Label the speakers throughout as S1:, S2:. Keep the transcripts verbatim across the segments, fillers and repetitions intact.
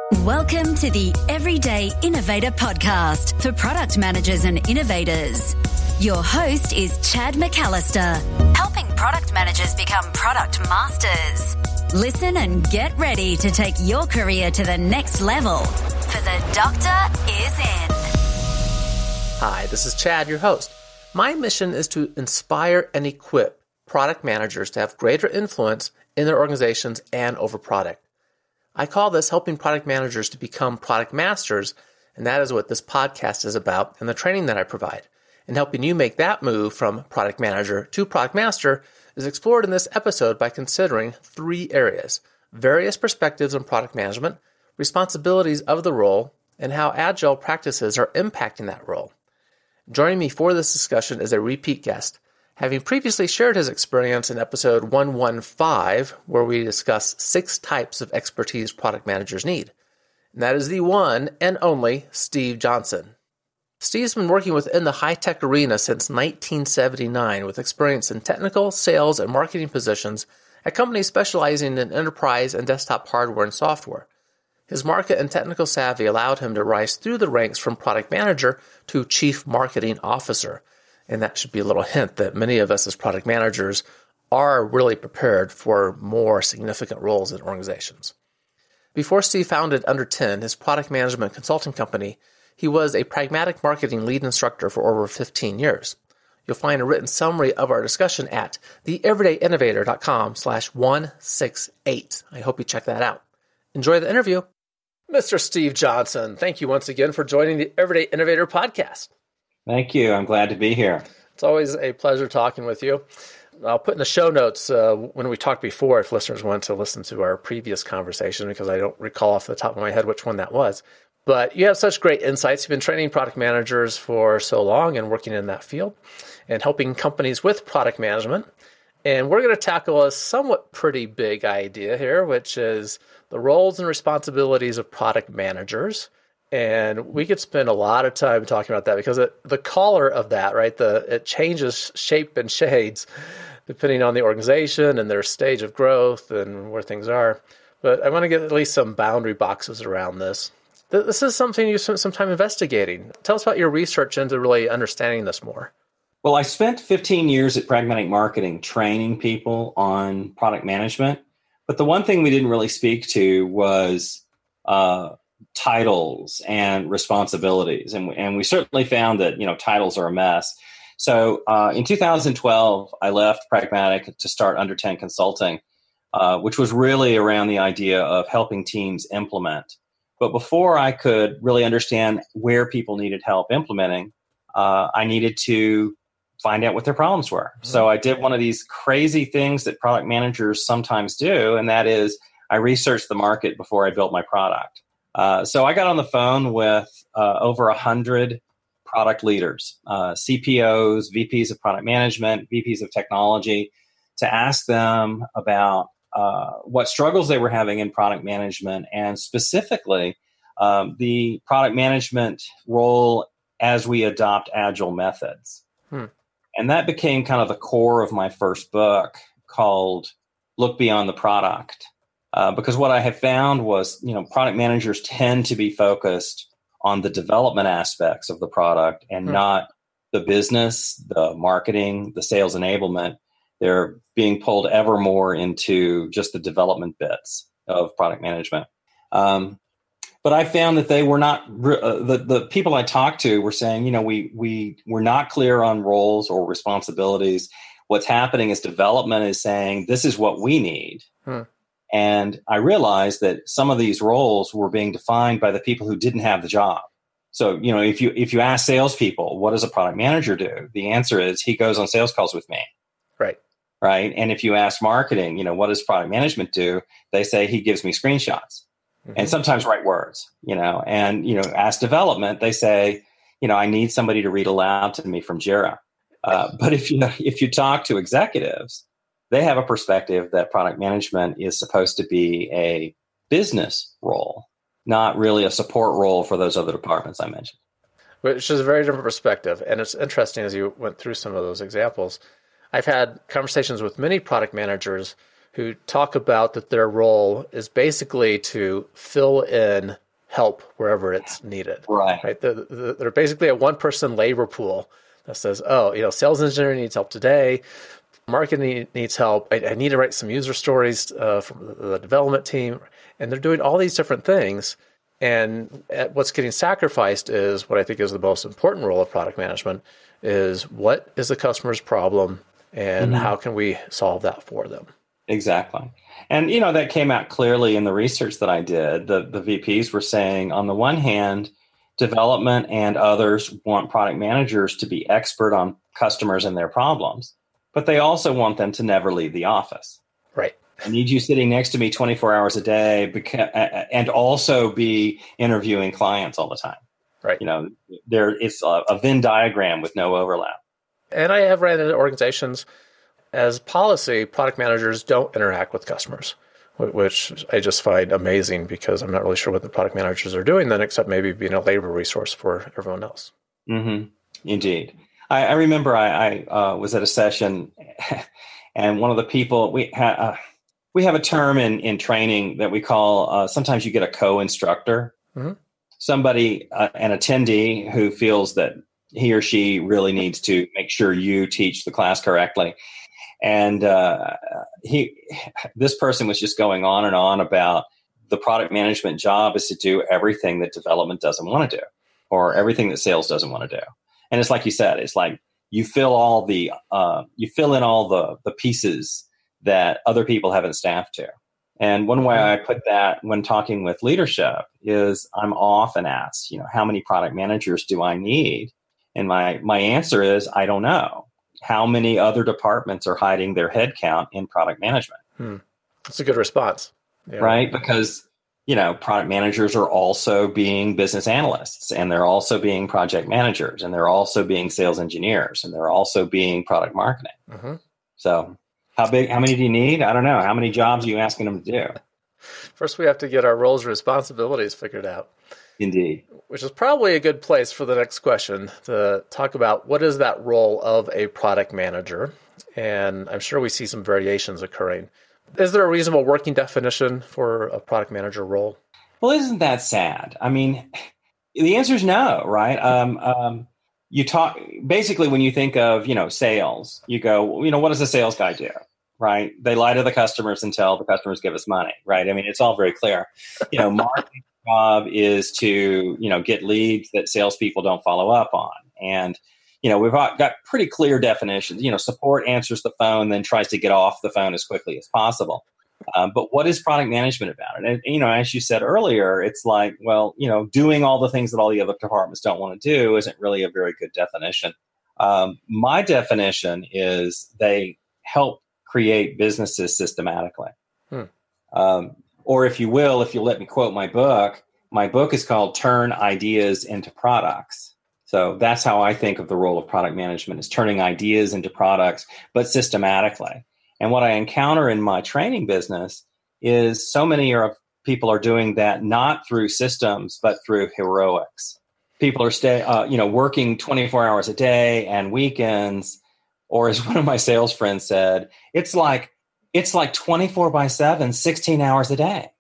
S1: Welcome to the Everyday Innovator Podcast for product managers and innovators. Your host is Chad McAllister, helping product managers become product masters. Listen and get ready to take your career to the next level, for the doctor is in.
S2: Hi, this is Chad, your host. My mission is to inspire and equip product managers to have greater influence in their organizations and over product. I call this helping product managers to become product masters, and that is what this podcast is about and the training that I provide. And helping you make that move from product manager to product master is explored in this episode by considering three areas: various perspectives on product management, responsibilities of the role, and how agile practices are impacting that role. Joining me for this discussion is a repeat guest, having previously shared his experience in episode one fifteen, where we discuss six types of expertise product managers need. And that is the one and only Steve Johnson. Steve's been working within the high-tech arena since nineteen seventy-nine with experience in technical, sales, and marketing positions at companies specializing in enterprise and desktop hardware and software. His market and technical savvy allowed him to rise through the ranks from product manager to chief marketing officer. And that should be a little hint that many of us as product managers are really prepared for more significant roles in organizations. Before Steve founded Under ten, his product management consulting company, he was a pragmatic marketing lead instructor for over fifteen years. You'll find a written summary of our discussion at theeverydayinnovator.com slash 168. I hope you check that out. Enjoy the interview. Mister Steve Johnson, thank you once again for joining the Everyday Innovator podcast.
S3: Thank you. I'm glad to be here.
S2: It's always a pleasure talking with you. I'll put in the show notes uh, when we talked before if listeners want to listen to our previous conversation, because I don't recall off the top of my head which one that was. But you have such great insights. You've been training product managers for so long and working in that field and helping companies with product management. And we're going to tackle a somewhat pretty big idea here, which is the roles and responsibilities of product managers. And we could spend a lot of time talking about that because it, the color of that, right, the it changes shape and shades depending on the organization and their stage of growth and where things are. But I want to get at least some boundary boxes around this. This is something you spent some time investigating. Tell us about your research into really understanding this more.
S3: Well, I spent fifteen years at Pragmatic Marketing training people on product management. But the one thing we didn't really speak to was uh, titles and responsibilities. And, and we certainly found that, you know, titles are a mess. So uh, in two thousand twelve, I left Pragmatic to start Under ten Consulting, uh, which was really around the idea of helping teams implement. But before I could really understand where people needed help implementing, uh, I needed to find out what their problems were. Mm-hmm. So I did one of these crazy things that product managers sometimes do, and that is I researched the market before I built my product. Uh, so I got on the phone with uh, over one hundred product leaders, uh, C P Os, V Ps of product management, V Ps of technology, to ask them about uh, what struggles they were having in product management, and specifically um, the product management role as we adopt agile methods. Hmm. And that became kind of the core of my first book called Look Beyond the Product. Uh, because what I have found was, you know, product managers tend to be focused on the development aspects of the product and hmm. not the business, the marketing, the sales enablement. They're being pulled ever more into just the development bits of product management. Um, but I found that they were not, uh, the, the people I talked to were saying, you know, we, we were not clear on roles or responsibilities. What's happening is development is saying, this is what we need. Hmm. And I realized that some of these roles were being defined by the people who didn't have the job. So, you know, if you if you ask salespeople, what does a product manager do? The answer is he goes on sales calls with me.
S2: Right.
S3: Right. And if you ask marketing, you know, what does product management do? They say he gives me screenshots mm-hmm. and sometimes write words, you know, and, you know, ask development, they say, you know, I need somebody to read aloud to me from Jira. Uh, but if you if you talk to executives, they have a perspective that product management is supposed to be a business role, not really a support role for those other departments I mentioned.
S2: Which is a very different perspective. And it's interesting as you went through some of those examples. I've had conversations with many product managers who talk about that their role is basically to fill in help wherever it's needed.
S3: Right.
S2: Right. They're, they're basically a one-person labor pool that says, oh, you know, sales engineer needs help today. Marketing needs help. I, I need to write some user stories uh, from the development team. And they're doing all these different things. And what's getting sacrificed is what I think is the most important role of product management is what is the customer's problem and mm-hmm. how can we solve that for them?
S3: Exactly. And, you know, that came out clearly in the research that I did. The, the V Ps were saying, on the one hand, development and others want product managers to be expert on customers and their problems, but they also want them to never leave the office.
S2: Right.
S3: I need you sitting next to me twenty-four hours a day beca- and also be interviewing clients all the time.
S2: Right.
S3: You know, there it's a, a Venn diagram with no overlap.
S2: And I have ran into organizations as policy, product managers don't interact with customers, which I just find amazing because I'm not really sure what the product managers are doing then, except maybe being a labor resource for everyone else.
S3: Mm-hmm. Indeed. I, I remember I, I uh, was at a session and one of the people, we, ha- uh, we have a term in, in training that we call, uh, sometimes you get a co-instructor, mm-hmm. somebody, uh, an attendee who feels that he or she really needs to make sure you teach the class correctly. And uh, he, this person was just going on and on about the product management job is to do everything that development doesn't want to do, or everything that sales doesn't want to do. And it's like you said, it's like you fill all the, uh, you fill in all the the pieces that other people haven't staffed to. And one way I put that when talking with leadership is I'm often asked, you know, how many product managers do I need? And my my answer is I don't know. How many other departments are hiding their headcount in product management?
S2: Hmm. That's a good response. Yeah.
S3: Right? Because, you know, product managers are also being business analysts, and they're also being project managers, and they're also being sales engineers, and they're also being product marketing. Mm-hmm. So how big, how many do you need? I don't know. How many jobs are you asking them to do?
S2: First, we have to get our roles and responsibilities figured out.
S3: Indeed.
S2: Which is probably a good place for the next question to talk about what is that role of a product manager. And I'm sure we see some variations occurring. Is there a reasonable working definition for a product manager role?
S3: Well, isn't that sad? I mean, the answer is no, right? Um, um, you talk basically when you think of, you know, sales, you go, well, you know, what does a sales guy do? Right? They lie to the customers until the customers give us money, right? I mean, it's all very clear. You know, marketing job is to, you know, get leads that salespeople don't follow up on. And, you know, we've got pretty clear definitions. You know, support answers the phone, then tries to get off the phone as quickly as possible. Um, but what is product management about? And, you know, as you said earlier, it's like, well, you know, doing all the things that all the other departments don't want to do isn't really a very good definition. Um, my definition is they help create businesses systematically. Hmm. Um, or if you will, if you let me quote my book, my book is called Turn Ideas into Products. So that's how I think of the role of product management, is turning ideas into products, but systematically. And what I encounter in my training business is so many are, people are doing that not through systems, but through heroics. People are stay, uh, you know, working twenty-four hours a day and weekends, or as one of my sales friends said, it's like it's like twenty-four by seven, sixteen hours a day.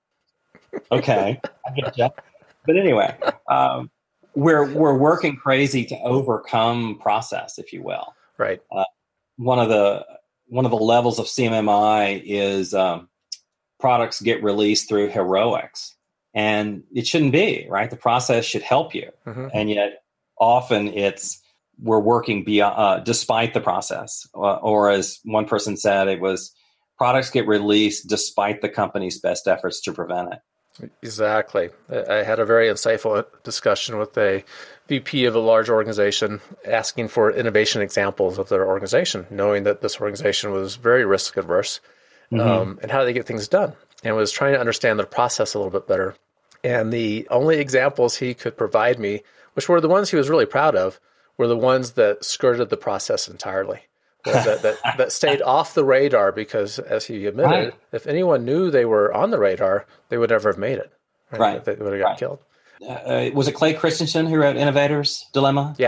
S3: Okay, I get you. But anyway, um, we're we're working crazy to overcome process, if you will.
S2: Right.
S3: Uh, one of the one of the levels of C M M I is um, products get released through heroics, and it shouldn't be, right? The process should help you, mm-hmm. and yet often it's we're working beyond, uh, despite the process, uh, or as one person said, it was products get released despite the company's best efforts to prevent it.
S2: Exactly. I had a very insightful discussion with a V P of a large organization asking for innovation examples of their organization, knowing that this organization was very risk adverse, mm-hmm. um, and how do they get things done, and was trying to understand the process a little bit better. And the only examples he could provide me, which were the ones he was really proud of, were the ones that skirted the process entirely. that, that, that stayed off the radar because, as he admitted, right. if anyone knew they were on the radar, they would never have made it. Right.
S3: right.
S2: They would have got
S3: right.
S2: killed.
S3: Uh, was it Clay Christensen who wrote Innovator's Dilemma?
S2: Yeah.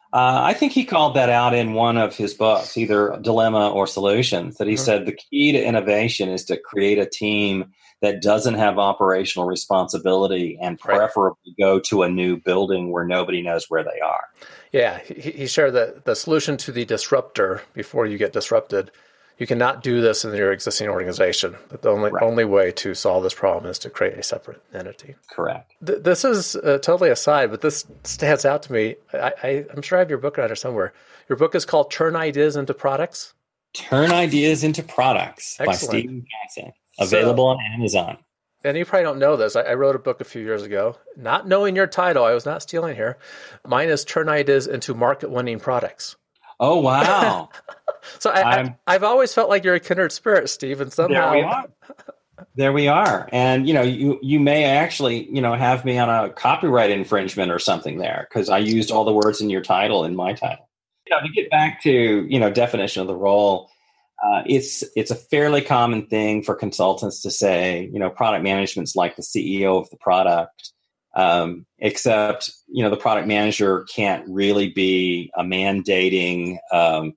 S3: Uh, I think he called that out in one of his books, either Dilemma or Solutions, that he mm-hmm. said the key to innovation is to create a team that doesn't have operational responsibility and preferably right. go to a new building where nobody knows where they are.
S2: Yeah, he, he shared that the solution to the disruptor before you get disrupted. You cannot do this in your existing organization. But the only right. only way to solve this problem is to create a separate entity.
S3: Correct.
S2: Th- this is uh, totally aside, but this stands out to me. I, I, I'm sure I have your book around here somewhere. Your book is called Turn Ideas into Products?
S3: Turn Ideas into Products Excellent. By Stephen Johnson. Available so, on Amazon.
S2: And you probably don't know this. I, I wrote a book a few years ago. Not knowing your title, I was not stealing here. Mine is Turn Ideas into Market-Winning Products.
S3: Oh, wow.
S2: So I, I, I've always felt like you're a kindred spirit, Steve, and somehow...
S3: There we are. There we are. And, you know, you, you may actually, you know, have me on a copyright infringement or something there because I used all the words in your title in my title. You know, to get back to, you know, definition of the role, uh, it's it's a fairly common thing for consultants to say, you know, product management's like the C E O of the product. Um, except, you know, the product manager can't really be a mandating, um,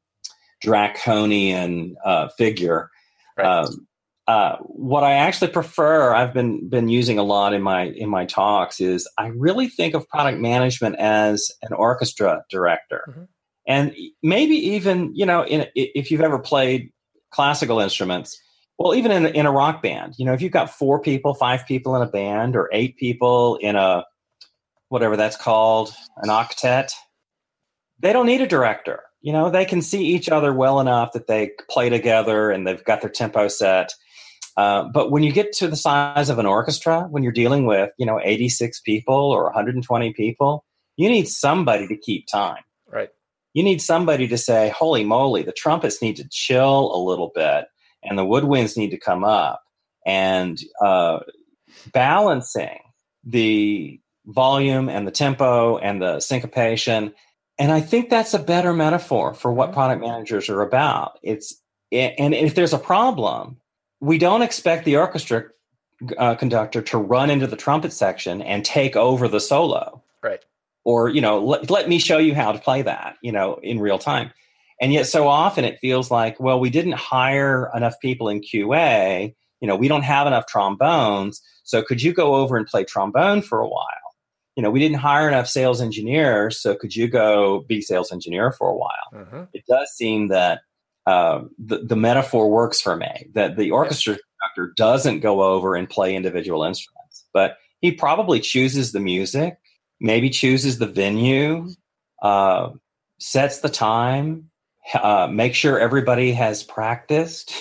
S3: draconian uh, figure. Right. Um, uh, what I actually prefer, I've been been using a lot in my in my talks, is I really think of product management as an orchestra director, mm-hmm. and maybe even, you know, in, if you've ever played classical instruments. Well, even in, in a rock band, you know, if you've got four people, five people in a band, or eight people in a, whatever that's called, an octet, they don't need a director. You know, they can see each other well enough that they play together and they've got their tempo set. Uh, but when you get to the size of an orchestra, when you're dealing with, you know, eighty-six people or one hundred twenty people, you need somebody to keep time.
S2: Right. You
S3: need somebody to say, holy moly, the trumpets need to chill a little bit. And the woodwinds need to come up, and uh, balancing the volume and the tempo and the syncopation. And I think that's a better metaphor for what product managers are about. It's and if there's a problem, we don't expect the orchestra uh, conductor to run into the trumpet section and take over the solo.
S2: Right.
S3: Or, you know, let, let me show you how to play that, you know, in real time. And yet so often it feels like, well, we didn't hire enough people in Q A. You know, we don't have enough trombones. So could you go over and play trombone for a while? You know, we didn't hire enough sales engineers. So could you go be sales engineer for a while? Mm-hmm. It does seem that uh, the, the metaphor works for me, that the orchestra conductor doesn't go over and play individual instruments, but he probably chooses the music, maybe chooses the venue, uh, sets the time, Uh, make sure everybody has practiced.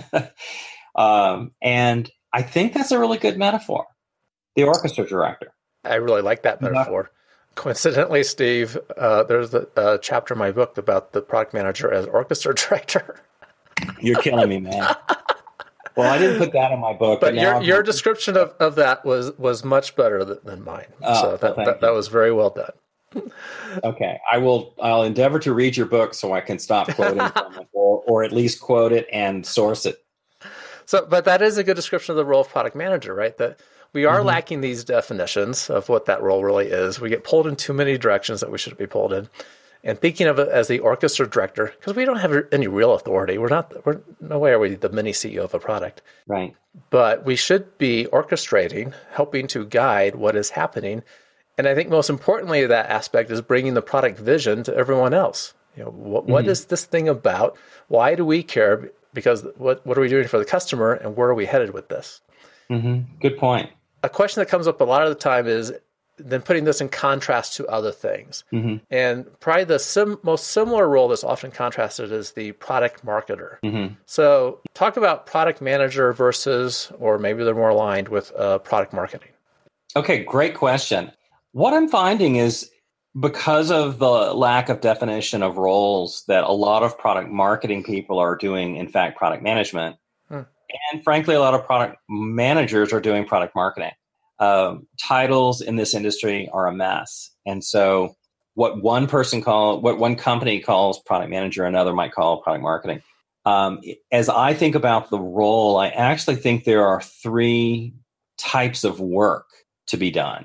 S3: um, and I think that's a really good metaphor. The orchestra director.
S2: I really like that metaphor. Yeah. Coincidentally, Steve, uh, there's a, a chapter in my book about the product manager as orchestra director.
S3: You're killing me, man. Well, I didn't put that in my book.
S2: But, but your, your description of, of that was, was much better than, than mine. Oh, so that, well, that, that was very well done.
S3: Okay, I will. I'll endeavor to read your book so I can stop quoting from it, or, or at least quote it and source it.
S2: So, but that is a good description of the role of product manager, right? That we are mm-hmm. lacking these definitions of what that role really is. We get pulled in too many directions that we shouldn't be pulled in. And thinking of it as the orchestra director, because we don't have any real authority. We're not. We're no way are we the mini C E O of a product,
S3: right?
S2: But we should be orchestrating, helping to guide what is happening. And I think most importantly, that aspect is bringing the product vision to everyone else. You know, what, mm-hmm. what is this thing about? Why do we care? Because what what are we doing for the customer, and where are we headed with this?
S3: Mm-hmm. Good point.
S2: A question that comes up a lot of the time is then putting this in contrast to other things. Mm-hmm. And probably the sim- most similar role that's often contrasted is the product marketer. Mm-hmm. So talk about product manager versus, or maybe they're more aligned with uh, product marketing.
S3: Okay, great question. What I'm finding is because of the lack of definition of roles that a lot of product marketing people are doing, in fact, product management. Hmm. And frankly, a lot of product managers are doing product marketing. Um, titles in this industry are a mess. And so what one person call, what one company calls product manager, another might call product marketing. Um, as I think about the role, I actually think there are three types of work to be done.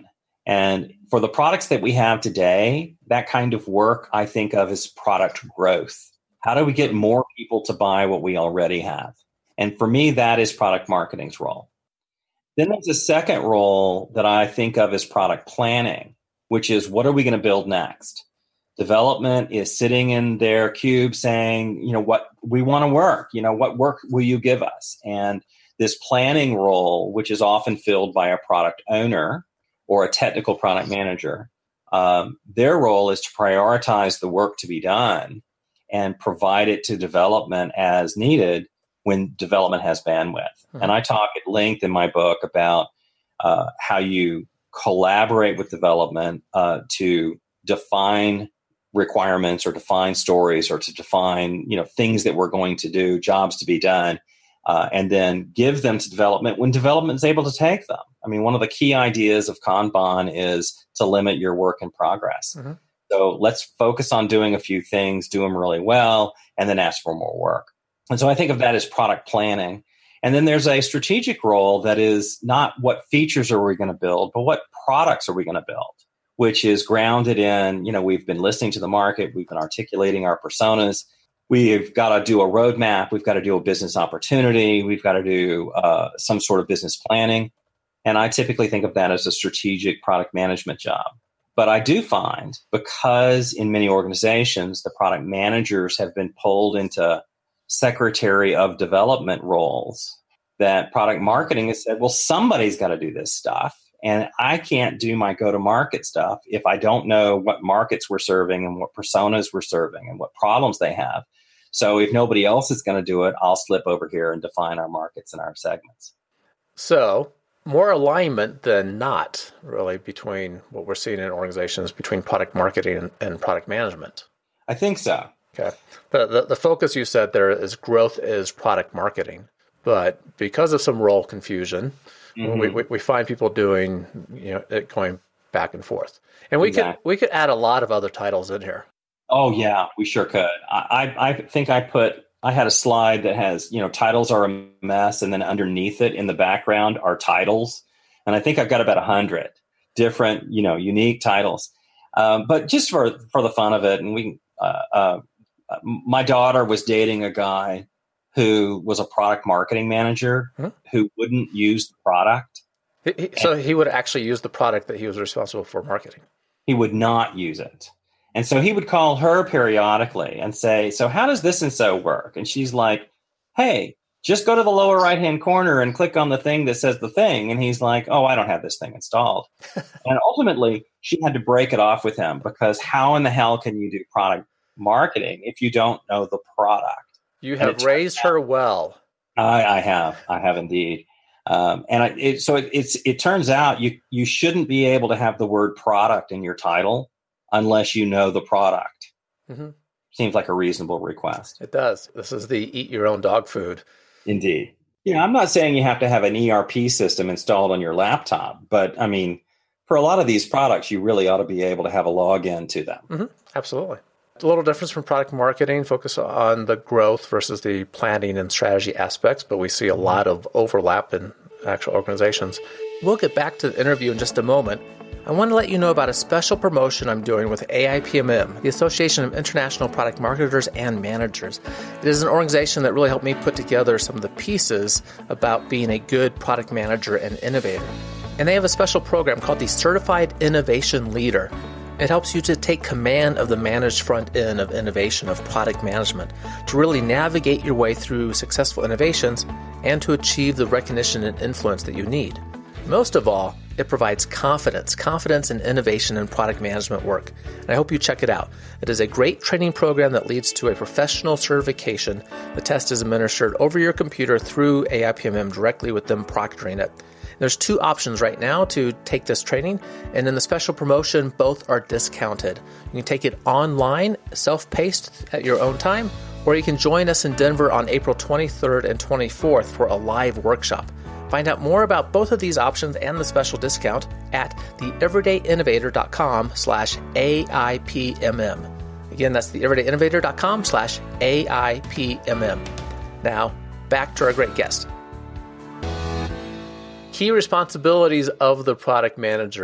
S3: And for the products that we have today, that kind of work I think of as product growth. How do we get more people to buy what we already have? And for me, that is product marketing's role. Then there's a second role that I think of as product planning, which is what are we going to build next? Development is sitting in their cube saying, you know, what we want to work, you know, what work will you give us? And this planning role, which is often filled by a product owner or a technical product manager, um, their role is to prioritize the work to be done and provide it to development as needed when development has bandwidth. Mm-hmm. And I talk at length in my book about uh, how you collaborate with development uh, to define requirements or define stories or to define, you know, things that we're going to do, jobs to be done, uh, and then give them to development when development is able to take them. I mean, one of the key ideas of Kanban is to limit your work in progress. Mm-hmm. So let's focus on doing a few things, do them really well, and then ask for more work. And so I think of that as product planning. And then there's a strategic role that is not what features are we going to build, but what products are we going to build, which is grounded in, you know, we've been listening to the market, we've been articulating our personas, we've got to do a roadmap, we've got to do a business opportunity, we've got to do uh, some sort of business planning. And I typically think of that as a strategic product management job. But I do find, because in many organizations, the product managers have been pulled into secretary of development roles, that product marketing has said, well, somebody's got to do this stuff. And I can't do my go-to-market stuff if I don't know what markets we're serving and what personas we're serving and what problems they have. So if nobody else is going to do it, I'll slip over here and define our markets and our segments.
S2: So more alignment than not, really, between what we're seeing in organizations, between product marketing and, and product management.
S3: I think so.
S2: Okay. The, the the focus you said there is growth is product marketing, but because of some role confusion, mm-hmm. we, we we find people doing, you know, it going back and forth, and we exactly. could we could add a lot of other titles in here.
S3: Oh yeah, we sure could. I I think I put I had a slide that has, you know, titles are a mess, and then underneath it in the background are titles, and I think I've got about a hundred different, you know, unique titles. Um, but just for for the fun of it, and we. Uh, uh, My daughter was dating a guy who was a product marketing manager hmm? who wouldn't use the product.
S2: He, he, so he would actually use the product that he was responsible for marketing.
S3: He would not use it. And so he would call her periodically and say, so how does this and so work? And she's like, hey, just go to the lower right-hand corner and click on the thing that says the thing. And he's like, oh, I don't have this thing installed. And ultimately, she had to break it off with him, because how in the hell can you do product marketing if you don't know the product?
S2: You have raised her well.
S3: I, I have, I have indeed. Um, and I, it, so it, it's it turns out you you shouldn't be able to have the word product in your title unless you know the product. Mm-hmm. Seems like a reasonable request.
S2: It does. This is the eat your own dog food.
S3: Indeed. You know, I'm not saying you have to have an E R P system installed on your laptop, but I mean, for a lot of these products, you really ought to be able to have a login to them.
S2: Mm-hmm. Absolutely. A little difference from product marketing, focus on the growth versus the planning and strategy aspects, but we see a lot of overlap in actual organizations. We'll get back to the interview in just a moment. I want to let you know about a special promotion I'm doing with A I P M M, the Association of International Product Marketers and Managers. It is an organization that really helped me put together some of the pieces about being a good product manager and innovator. And they have a special program called the Certified Innovation Leader. It helps you to take command of the managed front end of innovation of product management, to really navigate your way through successful innovations and to achieve the recognition and influence that you need. Most of all, it provides confidence, confidence in innovation and product management work. And I hope you check it out. It is a great training program that leads to a professional certification. The test is administered over your computer through A I P M M directly with them proctoring it. There's two options right now to take this training, and in the special promotion, both are discounted. You can take it online, self-paced at your own time, or you can join us in Denver on April twenty-third and twenty-fourth for a live workshop. Find out more about both of these options and the special discount at theeverydayinnovator.com slash AIPMM. Again, that's theeverydayinnovator.com slash AIPMM. Now, back to our great guest. Key responsibilities of the product manager.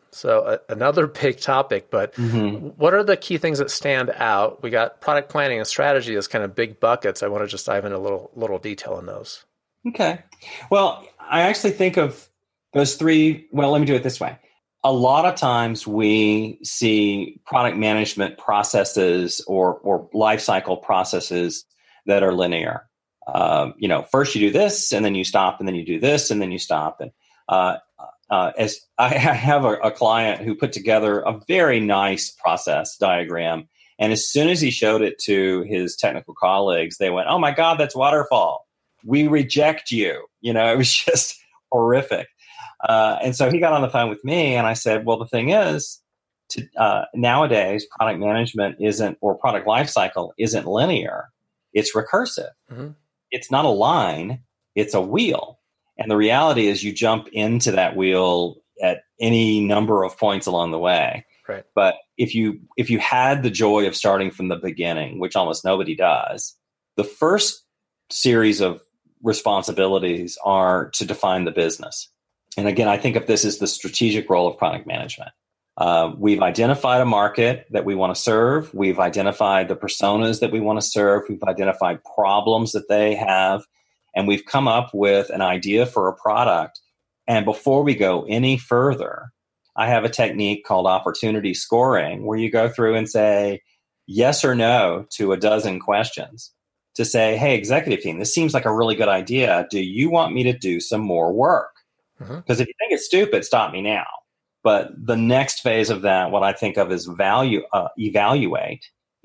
S2: So uh, another big topic, but mm-hmm. what are the key things that stand out? We got product planning and strategy as kind of big buckets. I want to just dive into a little, little detail on those.
S3: Okay. Well, I actually think of those three. Well, let me do it this way. A lot of times we see product management processes or, or life cycle processes that are linear. Um, you know, first you do this and then you stop and then you do this and then you stop. And uh, uh, as I have a, a client who put together a very nice process diagram. And as soon as he showed it to his technical colleagues, they went, "Oh my God, that's waterfall. We reject you." You know, it was just horrific. Uh, and so he got on the phone with me and I said, well, the thing is, to, uh, nowadays, product management isn't, or product lifecycle isn't linear. It's recursive. Mm-hmm. It's not a line. It's a wheel. And the reality is you jump into that wheel at any number of points along the way.
S2: Right.
S3: But if you, if you had the joy of starting from the beginning, which almost nobody does, the first series of responsibilities are to define the business. And again, I think of this as the strategic role of product management. Uh, we've identified a market that we want to serve. We've identified the personas that we want to serve. We've identified problems that they have. And we've come up with an idea for a product. And before we go any further, I have a technique called opportunity scoring, where you go through and say yes or no to a dozen questions to say, hey, executive team, this seems like a really good idea. Do you want me to do some more work? Because mm-hmm. if you think it's stupid, stop me now. But the next phase of that, what I think of as value, uh, evaluate,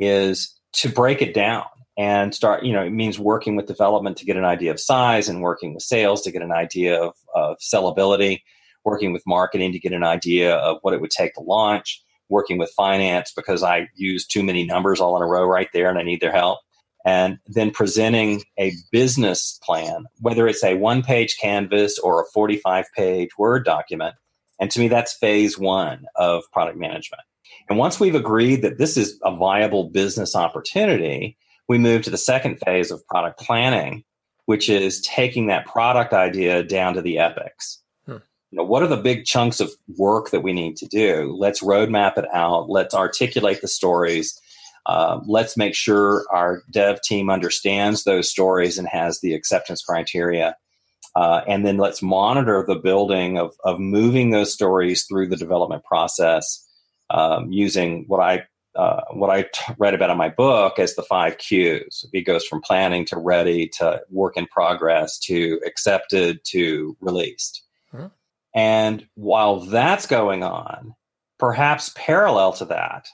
S3: is to break it down and start, you know, it means working with development to get an idea of size, and working with sales to get an idea of, of sellability, working with marketing to get an idea of what it would take to launch, working with finance because I use too many numbers all in a row right there and I need their help. And then presenting a business plan, whether it's a one-page canvas or a forty-five page Word document. And to me, that's phase one of product management. And once we've agreed that this is a viable business opportunity, we move to the second phase of product planning, which is taking that product idea down to the epics. Hmm. You know, what are the big chunks of work that we need to do? Let's roadmap it out. Let's articulate the stories. Uh, let's make sure our dev team understands those stories and has the acceptance criteria. Uh, and then let's monitor the building of, of moving those stories through the development process um, using what I uh, what I t- read about in my book as the five Qs. It goes from planning to ready to work in progress to accepted to released. Mm-hmm. And while that's going on, perhaps parallel to that,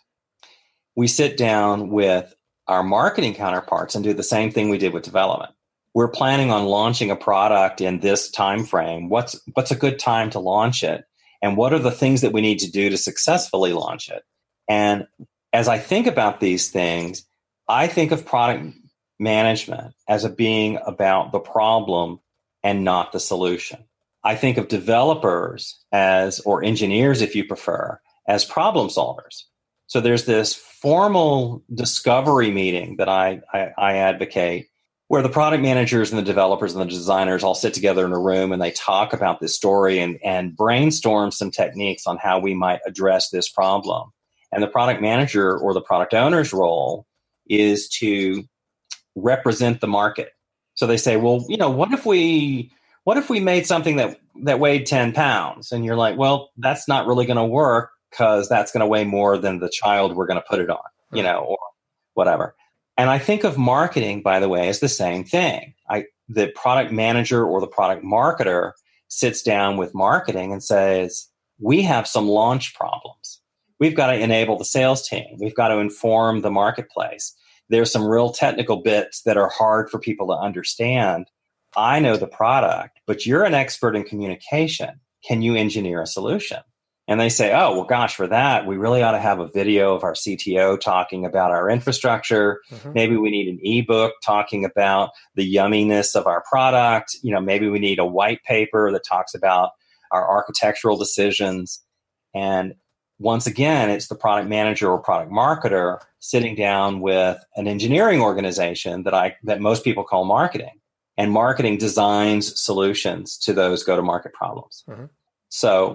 S3: we sit down with our marketing counterparts and do the same thing we did with development. We're planning on launching a product in this time frame. What's what's a good time to launch it? And what are the things that we need to do to successfully launch it? And as I think about these things, I think of product management as a being about the problem and not the solution. I think of developers as, or engineers if you prefer, as problem solvers. So there's this formal discovery meeting that I, I, I advocate, where the product managers and the developers and the designers all sit together in a room and they talk about this story and, and brainstorm some techniques on how we might address this problem. And the product manager or the product owner's role is to represent the market. So they say, well, you know, what if we what if we made something that, that weighed ten pounds? And you're like, well, that's not really going to work because that's going to weigh more than the child we're going to put it on, you know, or whatever. And I think of marketing, by the way, as the same thing. I, the product manager or the product marketer sits down with marketing and says, we have some launch problems. We've got to enable the sales team. We've got to inform the marketplace. There's some real technical bits that are hard for people to understand. I know the product, but you're an expert in communication. Can you engineer a solution? And they say, oh, well, gosh, for that, we really ought to have a video of our C T O talking about our infrastructure. Mm-hmm. Maybe we need an ebook talking about the yumminess of our product. You know, maybe we need a white paper that talks about our architectural decisions. And once again, it's the product manager or product marketer sitting down with an engineering organization that I that most people call marketing. And marketing designs solutions to those go-to-market problems. Mm-hmm. So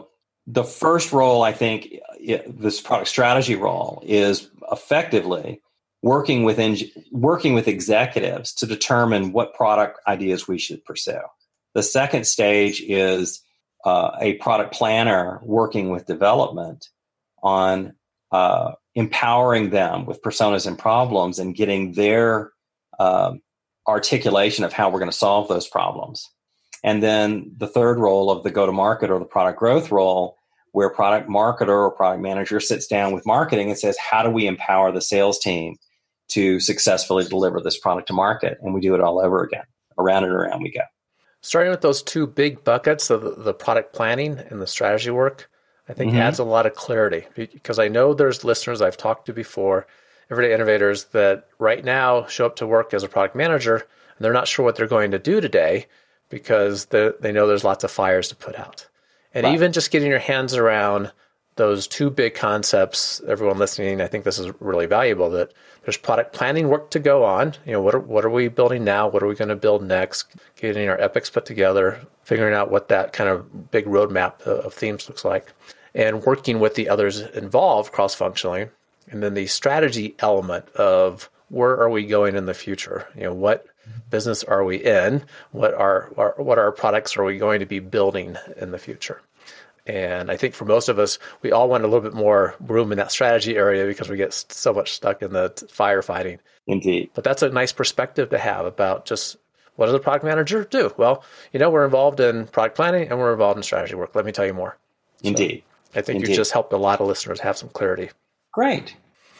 S3: the first role, I think, it, this product strategy role is effectively working with eng- working with executives to determine what product ideas we should pursue. The second stage is uh, a product planner working with development on uh, empowering them with personas and problems and getting their um, articulation of how we're going to solve those problems. And then the third role of the go-to-market or the product growth role, where product marketer or product manager sits down with marketing and says, how do we empower the sales team to successfully deliver this product to market? And we do it all over again. Around and around we go.
S2: Starting with those two big buckets of the product planning and the strategy work, I think
S3: Mm-hmm.
S2: adds a lot of clarity, because I know there's listeners I've talked to before, everyday innovators, that right now show up to work as a product manager and they're not sure what they're going to do today because they they know there's lots of fires to put out. And
S3: Right.
S2: even just getting your hands around those two big concepts, everyone listening, I think this is really valuable, that there's product planning work to go on. You know, what are, what are we building now? What are we going to build next? Getting our epics put together, figuring out what that kind of big roadmap of themes looks like, and working with the others involved cross-functionally. And then the strategy element of where are we going in the future? You know, what business are we in? What are, are what our products are we going to be building in the future? And I think for most of us, we all want a little bit more room in that strategy area because we get so much stuck in the firefighting.
S3: Indeed.
S2: But that's a nice perspective to have about just what does a product manager do? Well, you know, we're involved in product planning and we're involved in strategy work. Let me tell you more.
S3: Indeed.
S2: So I think
S3: Indeed.
S2: you just helped a lot of listeners have some clarity.
S3: Great.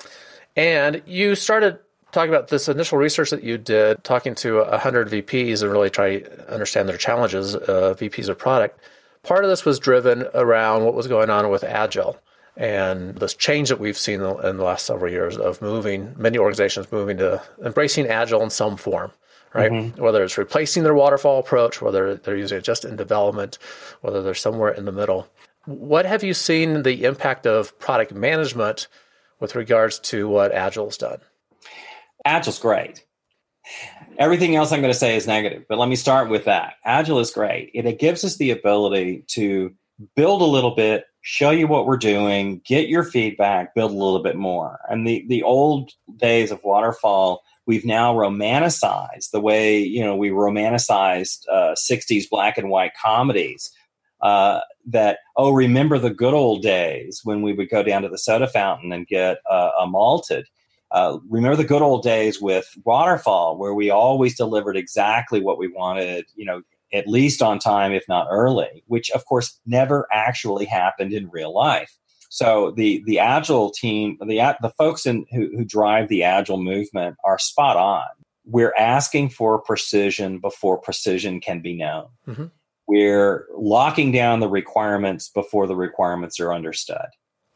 S2: And you started talking about this initial research that you did, talking to one hundred V Ps and really try to understand their challenges, uh, V Ps of product. Part of this was driven around what was going on with Agile and this change that we've seen in the last several years of moving, many organizations moving to embracing Agile in some form, right? Mm-hmm. Whether it's replacing their waterfall approach, whether they're using it just in development, whether they're somewhere in the middle. What have you seen the impact of product management with regards to what Agile's done?
S3: Agile's great. Everything else I'm going to say is negative, but let me start with that. Agile is great. It, it gives us the ability to build a little bit, show you what we're doing, get your feedback, build a little bit more. And the, the old days of waterfall, we've now romanticized the way, you know, we romanticized uh, sixties black and white comedies. Uh, that, oh, remember the good old days when we would go down to the soda fountain and get uh, a malted. Uh, remember the good old days with waterfall, where we always delivered exactly what we wanted, you know, at least on time, if not early, which of course never actually happened in real life. So the the Agile team, the the folks in, who, who drive the Agile movement are spot on. We're asking for precision before precision can be known. Mm-hmm. We're locking down the requirements before the requirements are understood.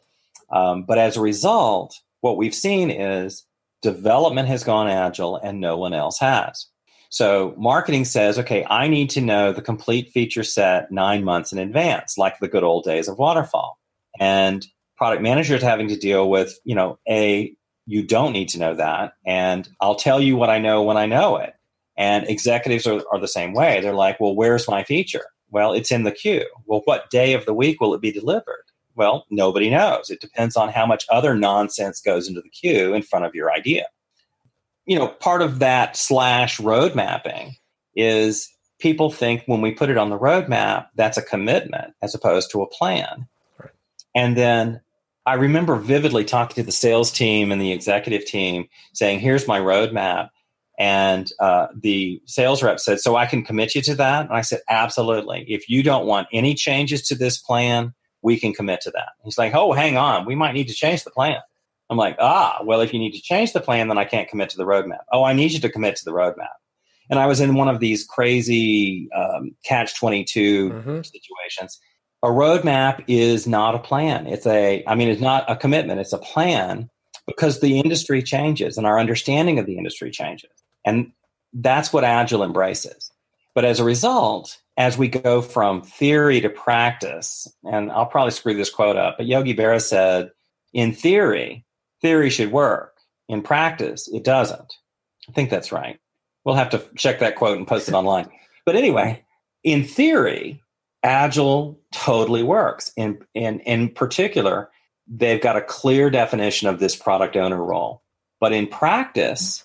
S3: Um, but as a result, what we've seen is development has gone Agile and no one else has. So marketing says, okay, I need to know the complete feature set nine months in advance, like the good old days of waterfall. And product managers having to deal with, you know, A, you don't need to know that. And I'll tell you what I know when I know it. And executives are, are the same way. They're like, well, where's my feature? Well, it's in the queue. Well, what day of the week will it be delivered? Well, nobody knows. It depends on how much other nonsense goes into the queue in front of your idea. You know, part of that slash road mapping is people think when we put it on the roadmap, that's a commitment as opposed to a plan. Right. And then I remember vividly talking to the sales team and the executive team saying, here's my roadmap. And uh, the sales rep said, so I can commit you to that? And I said, absolutely. If you don't want any changes to this plan, we can commit to that. He's like, oh, hang on. We might need to change the plan. I'm like, ah, well, if you need to change the plan, then I can't commit to the roadmap. Oh, I need you to commit to the roadmap. And I was in one of these crazy um, catch twenty-two mm-hmm. situations. A roadmap is not a plan. It's a, I mean, it's not a commitment. It's a plan because the industry changes and our understanding of the industry changes. And that's what Agile embraces. But as a result, as we go from theory to practice, and I'll probably screw this quote up, but Yogi Berra said, in theory, theory should work. In practice, it doesn't. I think that's right. We'll have to check that quote and post it online. But anyway, in theory, Agile totally works. In, in, in particular, they've got a clear definition of this product owner role. But in practice,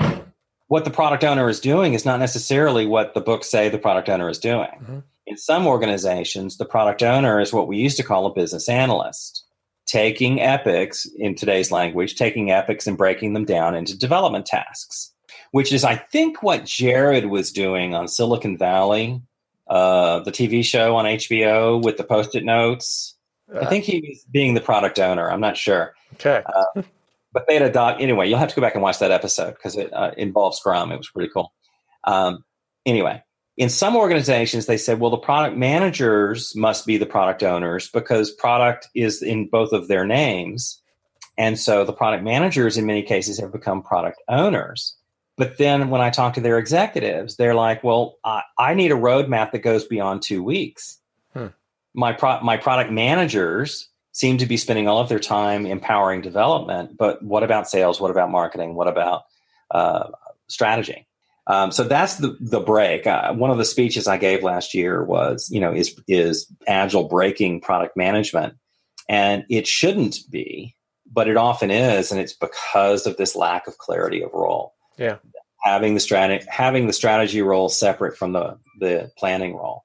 S3: what the product owner is doing is not necessarily what the books say the product owner is doing. Mm-hmm. In some organizations, the product owner is what we used to call a business analyst, taking epics, in today's language, taking epics and breaking them down into development tasks, which is, I think, what Jared was doing on Silicon Valley, uh, the T V show on H B O with the Post-it notes. Uh, I think he was being the product owner. I'm not sure.
S2: Okay.
S3: Uh, but they had a doc. Anyway, you'll have to go back and watch that episode because it uh, involves Scrum. It was pretty cool. Um, anyway, in some organizations, they said, well, the product managers must be the product owners because product is in both of their names. And so the product managers, in many cases, have become product owners. But then when I talk to their executives, they're like, well, I, I need a roadmap that goes beyond two weeks. Hmm. My pro- my product managers seem to be spending all of their time empowering development, but what about sales? What about marketing? What about uh, strategy? Um, so that's the the break. Uh, one of the speeches I gave last year was, you know, is is Agile breaking product management? And it shouldn't be, but it often is, and it's because of this lack of clarity of role.
S2: Yeah,
S3: having the strategy having the strategy role separate from the the planning role.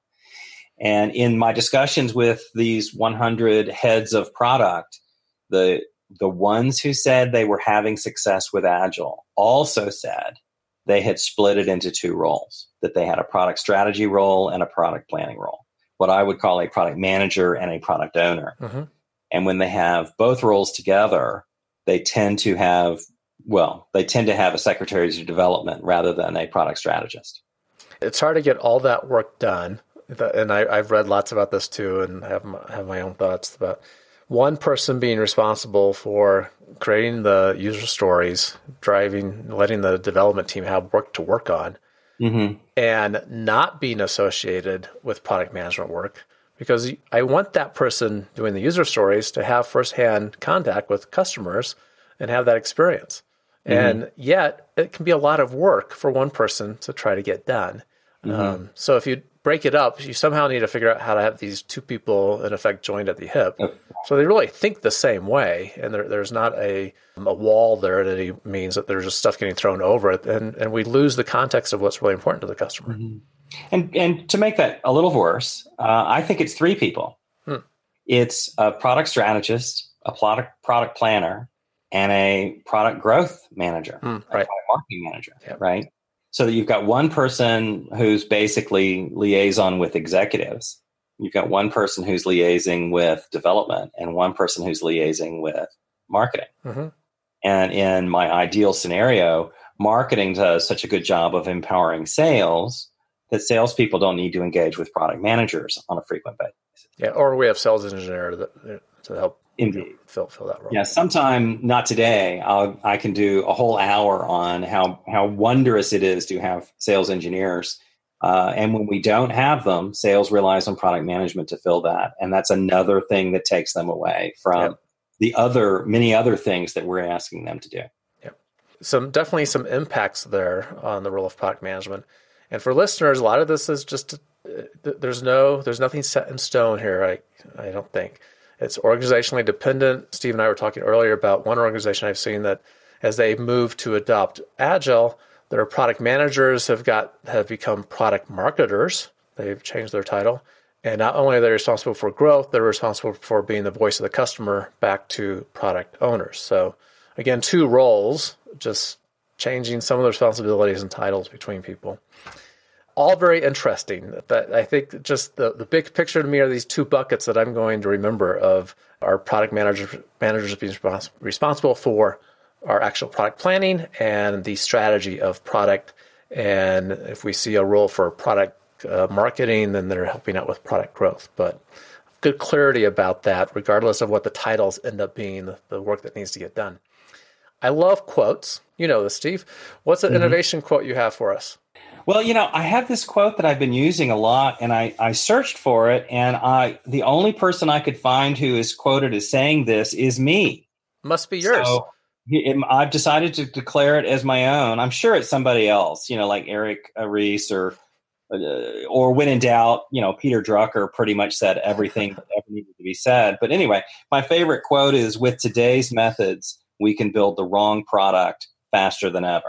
S3: And in my discussions with these one hundred heads of product, the the ones who said they were having success with Agile also said they had split it into two roles, that they had a product strategy role and a product planning role, what I would call a product manager and a product owner. Mm-hmm. And when they have both roles together, they tend to have, well, they tend to have a secretary of development rather than a product strategist.
S2: It's hard to get all that work done. And I, I've read lots about this too, and have my, have my own thoughts about one person being responsible for creating the user stories, driving, letting the development team have work to work on, mm-hmm. and not being associated with product management work, because I want that person doing the user stories to have firsthand contact with customers and have that experience. Mm-hmm. And yet, it can be a lot of work for one person to try to get done. Mm-hmm. Um, so if you break it up, you somehow need to figure out how to have these two people, in effect, joined at the hip. Yep. So they really think the same way, and there, there's not a a wall there that he means that there's just stuff getting thrown over it, and, and we lose the context of what's really important to the customer.
S3: Mm-hmm. And and to make that a little worse, uh, I think it's three people. Hmm. It's a product strategist, a product product planner, and a product growth manager,
S2: hmm,
S3: a
S2: right.
S3: product marketing manager,
S2: yep.
S3: right? So that you've got one person who's basically liaison with executives. You've got one person who's liaising with development and one person who's liaising with marketing. Mm-hmm. And in my ideal scenario, marketing does such a good job of empowering sales that salespeople don't need to engage with product managers on a frequent basis.
S2: Yeah, or we have sales engineer that, to help
S3: Indeed.
S2: fill fill that role.
S3: Yeah, sometime, not today, I'll, I can do a whole hour on how, how wondrous it is to have sales engineers. Uh, and when we don't have them, sales relies on product management to fill that. And that's another thing that takes them away from yep. the other, many other things that we're asking them to do.
S2: Yep. Some, definitely some impacts there on the role of product management. And for listeners, a lot of this is just, uh, there's no, there's nothing set in stone here, I, I don't think. It's organizationally dependent. Steve and I were talking earlier about one organization I've seen that as they move to adopt Agile, their product managers have got have become product marketers. They've changed their title. And not only are they responsible for growth, they're responsible for being the voice of the customer back to product owners. So again, two roles, just changing some of the responsibilities and titles between people. All very interesting. But I think just the, the big picture to me are these two buckets that I'm going to remember of our product manager, managers being respons- responsible for our actual product planning and the strategy of product. And if we see a role for product uh, marketing, then they're helping out with product growth. But good clarity about that, regardless of what the titles end up being, the, the work that needs to get done. I love quotes. You know this, Steve. What's an mm-hmm. innovation quote you have for us?
S3: Well, you know, I have this quote that I've been using a lot, and I, I searched for it, and I the only person I could find who is quoted as saying this is me.
S2: Must be yours.
S3: So it, I've decided to declare it as my own. I'm sure it's somebody else, you know, like Eric Ries or uh, or when in doubt, you know, Peter Drucker pretty much said everything that ever needed to be said. But anyway, my favorite quote is, with today's methods, we can build the wrong product faster than ever.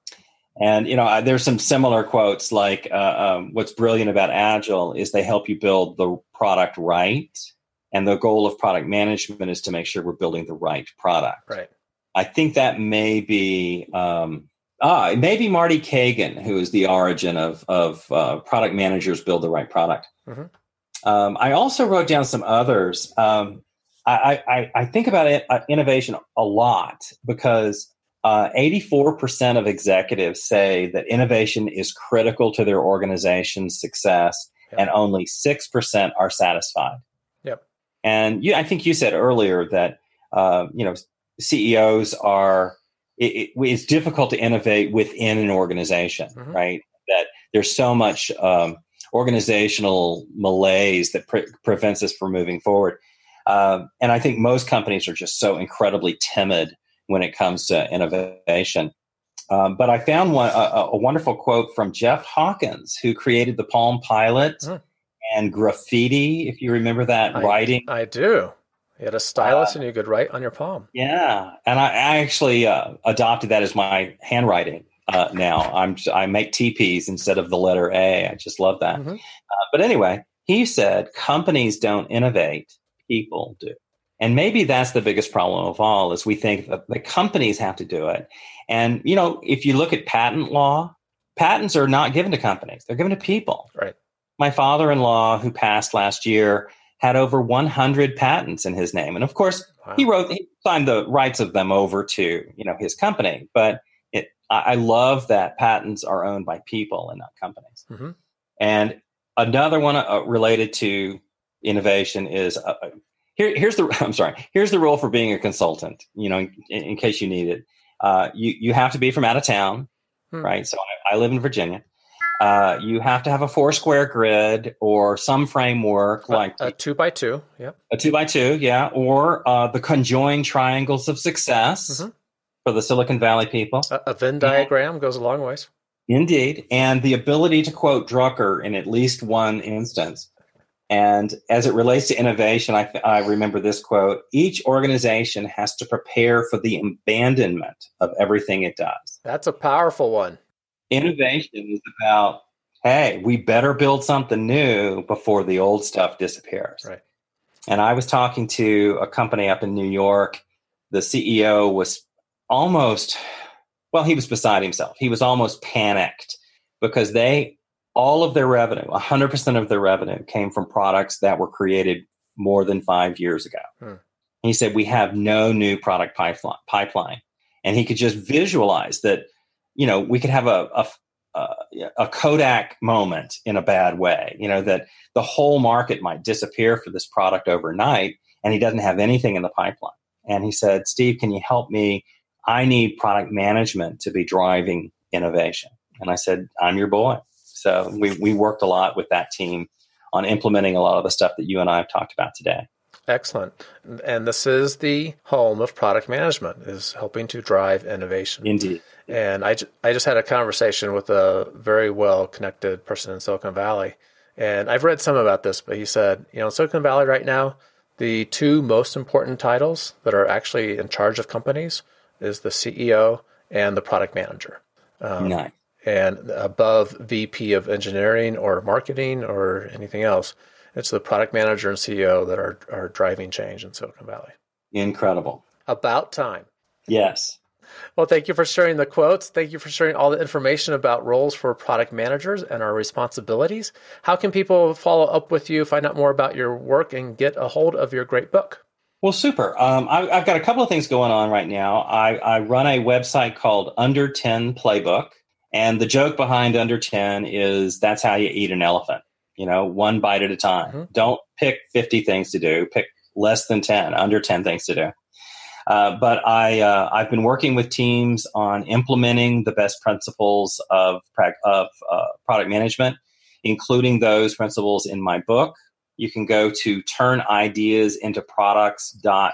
S3: And, you know, I, there's some similar quotes like uh, um, what's brilliant about Agile is they help you build the product right. And the goal of product management is to make sure we're building the right product.
S2: Right. I
S3: think that may be, um, ah, maybe Marty Kagan, who is the origin of, of uh, product managers build the right product. Mm-hmm. Um, I also wrote down some others. Um, I, I, I think about it, uh, innovation a lot because uh, eighty-four percent of executives say that innovation is critical to their organization's success, yep. and only six percent are satisfied.
S2: Yep. And
S3: you, I think you said earlier that, uh, you know, C E Os are, it, it, it's difficult to innovate within an organization, mm-hmm. right? That there's so much um, organizational malaise that pre- prevents us from moving forward. Um, and I think most companies are just so incredibly timid when it comes to innovation. Um, but I found one, a, a wonderful quote from Jeff Hawkins, who created the Palm Pilot mm-hmm. and graffiti, if you remember that
S2: I,
S3: writing.
S2: I do. You had a stylus uh, and you could write on your palm.
S3: Yeah. And I, I actually uh, adopted that as my handwriting uh, now. I'm, I make T Ps instead of the letter A. I just love that. Mm-hmm. Uh, but anyway, he said, companies don't innovate, people do. And maybe that's the biggest problem of all, is we think that the companies have to do it. And, you know, if you look at patent law, patents are not given to companies. They're given to people.
S2: Right.
S3: My father-in-law, who passed last year, had over one hundred patents in his name. And of course, wow. he wrote, he signed the rights of them over to, you know, his company. But it, I, I love that patents are owned by people and not companies. Mm-hmm. And another one uh, related to innovation is, uh, here, here's the, I'm sorry, here's the rule for being a consultant, you know, in, in case you need it. Uh, you, you have to be from out of town, hmm. right? So I, I live in Virginia. Uh, you have to have a four square grid or some framework
S2: a,
S3: like
S2: a two by two. Yeah.
S3: A two by two. Yeah. Or, uh, the conjoined triangles of success mm-hmm. for the Silicon Valley people.
S2: A, a Venn diagram and, goes a long ways.
S3: Indeed. And the ability to quote Drucker in at least one instance. And as it relates to innovation, I, I remember this quote: each organization has to prepare for the abandonment of everything it does.
S2: That's a powerful one.
S3: Innovation is about, hey, we better build something new before the old stuff disappears.
S2: Right.
S3: And I was talking to a company up in New York. The C E O was almost, well, he was beside himself. He was almost panicked because they, all of their revenue, one hundred percent of their revenue came from products that were created more than five years ago. Hmm. He said, we have no new product pipeline, pipeline. And he could just visualize that, you know, we could have a, a, a Kodak moment in a bad way, you know, that the whole market might disappear for this product overnight, and he doesn't have anything in the pipeline. And he said, Steve, can you help me? I need product management to be driving innovation. And I said, I'm your boy. So we, we worked a lot with that team on implementing a lot of the stuff that you and I have talked about today.
S2: Excellent. And this is the home of product management, is helping to drive innovation.
S3: Indeed.
S2: And I, I just had a conversation with a very well-connected person in Silicon Valley. And I've read some about this, but he said, you know, in Silicon Valley right now, the two most important titles that are actually in charge of companies is the C E O and the product manager. Um,
S3: nice.
S2: And above V P of engineering or marketing or anything else, it's the product manager and C E O that are, are driving change in Silicon Valley.
S3: Incredible.
S2: About time.
S3: Yes.
S2: Well, thank you for sharing the quotes. Thank you for sharing all the information about roles for product managers and our responsibilities. How can people follow up with you, find out more about your work, and get a hold of your great book?
S3: Well, super. Um, I, I've got a couple of things going on right now. I, I run a website called Under ten Playbook. And the joke behind Under ten is that's how you eat an elephant, you know, one bite at a time. Mm-hmm. Don't pick fifty things to do. Pick less than ten, under ten things to do. Uh, but I, uh, I've been working with teams on implementing the best principles of, of uh, product management, including those principles in my book. You can go to turn ideas into products dot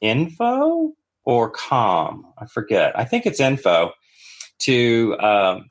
S3: info or com. I forget. I think it's info to um,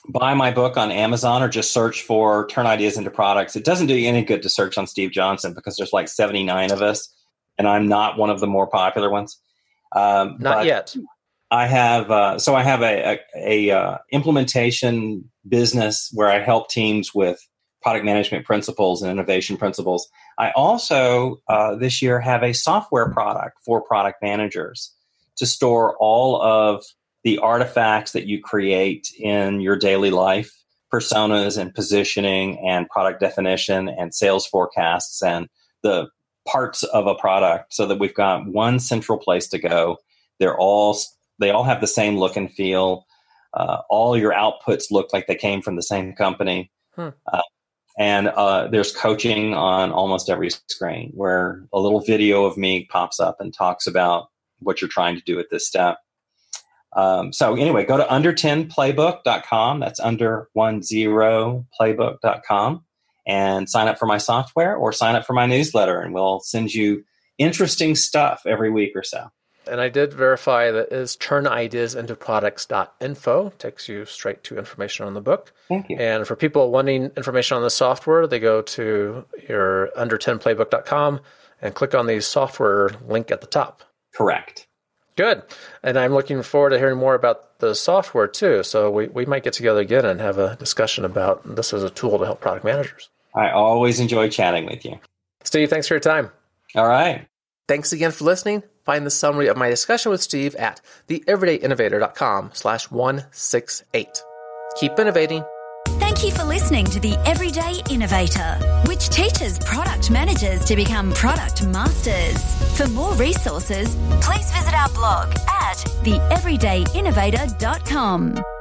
S3: buy my book on Amazon or just search for Turn Ideas into Products. It doesn't do you any good to search on Steve Johnson because there's like seventy-nine of us, and I'm not one of the more popular ones. Um,
S2: not yet.
S3: I have uh, so I have a, a, a uh, implementation business where I help teams with product management principles and innovation principles. I also uh, this year have a software product for product managers to store all of the artifacts that you create in your daily life, personas and positioning and product definition and sales forecasts and the parts of a product, so that we've got one central place to go. They're all they all have the same look and feel. Uh, all your outputs look like they came from the same company. Hmm. Uh, and uh, there's coaching on almost every screen where a little video of me pops up and talks about what you're trying to do at this step. Um, so anyway, go to under ten playbook dot com. That's under ten playbook dot com and sign up for my software or sign up for my newsletter, and we'll send you interesting stuff every week or so.
S2: And I did verify that is turn ideas into products dot info. Takes you straight to information on the book.
S3: Thank you.
S2: And for people wanting information on the software, they go to your under ten playbook dot com and click on the software link at the top.
S3: Correct.
S2: Good. And I'm looking forward to hearing more about the software too. So we, we might get together again and have a discussion about this as a tool to help product managers.
S3: I always enjoy chatting with you.
S2: Steve, thanks for your time.
S3: All right.
S2: Thanks again for listening. Find the summary of my discussion with Steve at the everyday innovator dot com slash one sixty-eight. Keep innovating.
S1: Thank you for listening to The Everyday Innovator, which teaches product managers to become product masters. For more resources, please visit our blog at the everyday innovator dot com.